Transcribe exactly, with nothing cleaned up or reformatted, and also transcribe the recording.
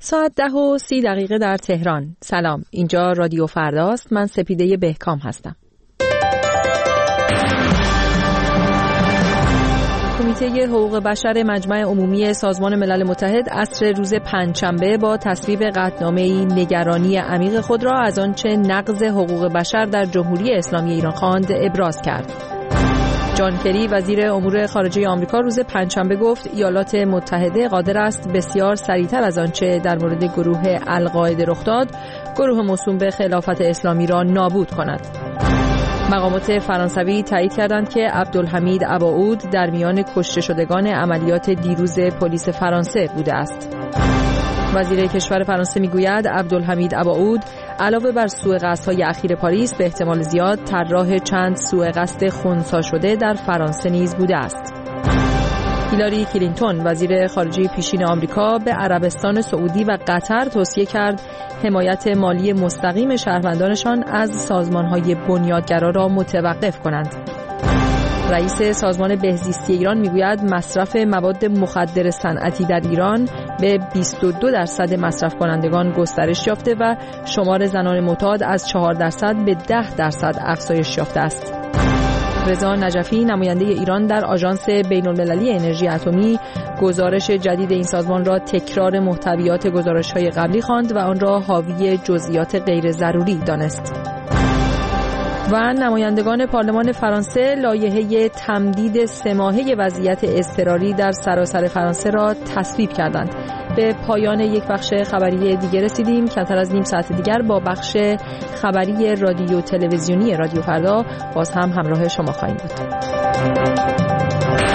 ساعت ده و سی دقیقه در تهران. سلام، اینجا رادیو فرداست. من سپیده بهکام هستم. کمیته حقوق بشر مجمع عمومی سازمان ملل متحد عصر روز پنجشنبه با تصویب قطعنامه‌ای نگرانی عمیق خود را از آنچه نقض حقوق بشر در جمهوری اسلامی ایران خواند ابراز کرد. جان کری وزیر امور خارجه آمریکا روز پنجشنبه گفت ایالات متحده قادر است بسیار سریعتر از آنچه در مورد گروه القاعده رخ داد، گروه موسوم به خلافت اسلامی را نابود کند. مقامات فرانسوی تایید کردند که عبدالحمید اباعود در میان کشته شدگان عملیات دیروز پلیس فرانسه بوده است. وزیر کشور فرانسه میگوید عبدالحمید اباعود علاوه بر سوء قصدهای اخیر پاریس به احتمال زیاد طراح چند سوء قصد خنثی شده در فرانسه نیز بوده است. هیلاری کلینتون وزیر خارجه پیشین آمریکا به عربستان سعودی و قطر توصیه کرد حمایت مالی مستقیم شهروندانشان از سازمان‌های بنیادگرا را متوقف کنند. رئیس سازمان بهزیستی ایران میگوید مصرف مواد مخدر صنعتی در ایران به بیست و دو درصد مصرف کنندگان گسترش یافته و شمار زنان معتاد از چهار درصد به ده درصد افزایش یافته است. رضا نجفی نماینده ایران در آژانس بین‌المللی انرژی اتمی گزارش جدید این سازمان را تکرار محتویات گزارش‌های قبلی خواند و آن را حاوی جزئیات غیر ضروری دانست. و نمایندگان پارلمان فرانسه لایحه تمدید سه ماهه وضعیت اضطراری در سراسر فرانسه را تصویب کردند. به پایان یک بخش خبری دیگر رسیدیم. کمتر از نیم ساعت دیگر با بخش خبری رادیو تلویزیونی رادیو فردا باز هم همراه شما خواهیم بود.